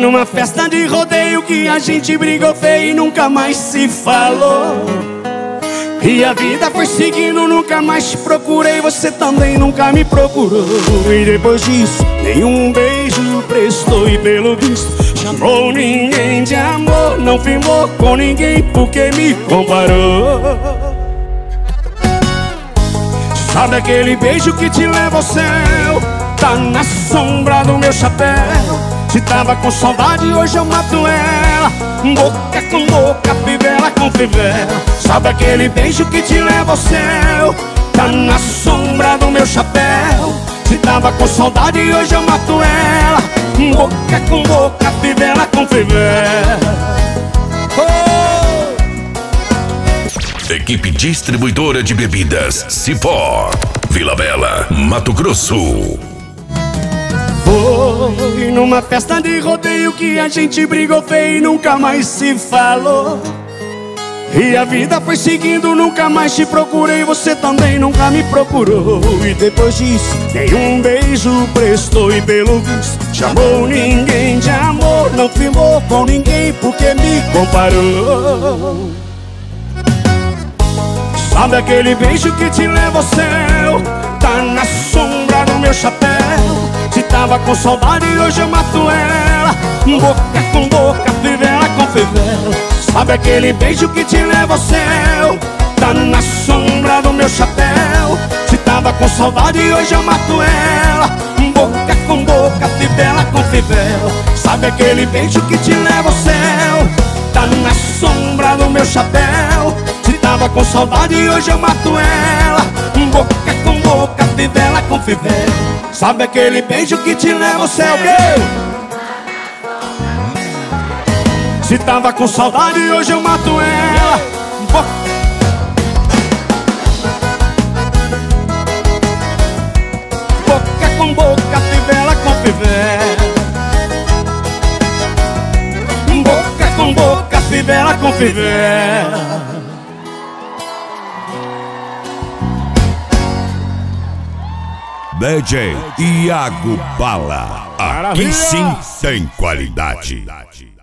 numa festa de rodeio que a gente brigou feio e nunca mais se falou. E a vida foi seguindo, nunca mais te procurei, você também nunca me procurou. E depois disso, nenhum beijo prestou e pelo visto chamou ninguém de amor. Não firmou com ninguém porque me comparou. Sabe aquele beijo que te leva ao céu? Tá na sombra do meu chapéu. Se tava com saudade, hoje eu mato ela. Boca com boca, fivela com fivela. Sabe aquele beijo que te leva ao céu? Tá na sombra do meu chapéu. Se tava com saudade, hoje eu mato ela. Boca com boca, fivela com fivela. Equipe distribuidora de bebidas Cipó, Vila Bela, Mato Grosso. Foi numa festa de rodeio que a gente brigou feio e nunca mais se falou. E a vida foi seguindo, nunca mais te procurei, você também nunca me procurou. E depois disso, nenhum beijo prestou e pelo visto chamou ninguém de amor. Não firmou com ninguém porque me comparou. Sabe aquele beijo que te leva ao céu? Tá na sombra do meu chapéu. Se tava com saudade, hoje eu mato ela. Boca com boca, fivela com fivela. Sabe aquele beijo que te leva ao céu? Tá na sombra do meu chapéu. Se tava com saudade, hoje eu mato ela. Boca com boca, fivela com fivela. Sabe aquele beijo que te leva ao céu? Tá na sombra do meu chapéu. Se tava com saudade, hoje eu mato ela. Boca com boca, fivela com fivela. Sabe aquele beijo que te leva ao céu? Se tava com saudade, hoje eu mato ela. Boca com boca, fivela com fivela. Boca com boca, fivela com fivela. DJ Iago Bala. Aqui sim tem qualidade.